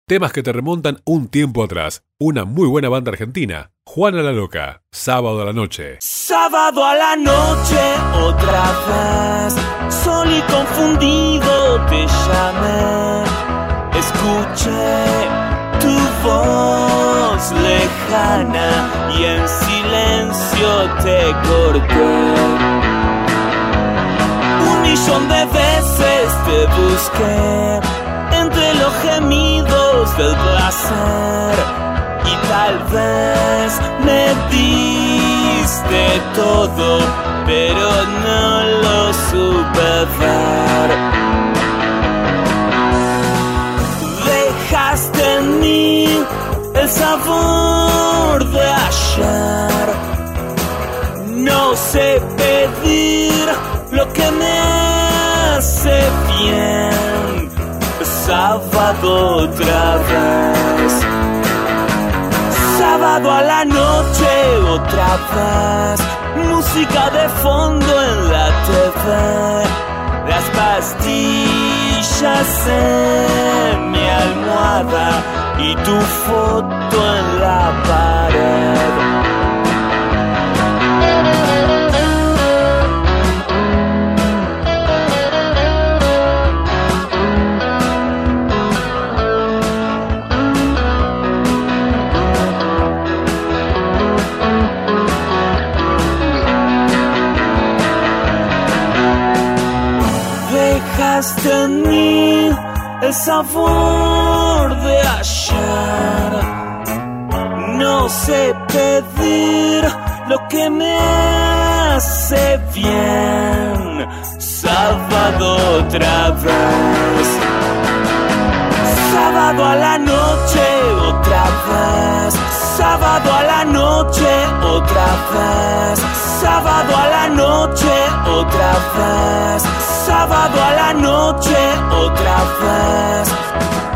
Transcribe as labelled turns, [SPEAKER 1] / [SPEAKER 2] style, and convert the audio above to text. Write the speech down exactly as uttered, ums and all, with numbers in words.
[SPEAKER 1] Temas que te remontan un tiempo atrás. Una muy buena banda argentina, Juana la Loca, Sábado a la Noche.
[SPEAKER 2] Sábado a la noche, otra vez, sol y confundido te llamé. Escuché tu voz lejana y en silencio te corté. Un millón de veces te busqué entre los gemidos del placer y tal vez me diste todo, pero no lo supe ver. Dejaste en mí el sabor de ayer. No sé pedir lo que me hace bien. Sábado otra vez. Sábado a la noche otra vez. Música de fondo en la T V. Las pastillas en mi almohada y tu foto en la pared. Dejaste en mí el sabor de ayer. No sé pedir lo que me hace bien. Sábado otra vez. Sábado a la noche otra vez. Sábado a la noche otra vez. Sábado a la noche otra vez. Sábado a la noche otra vez.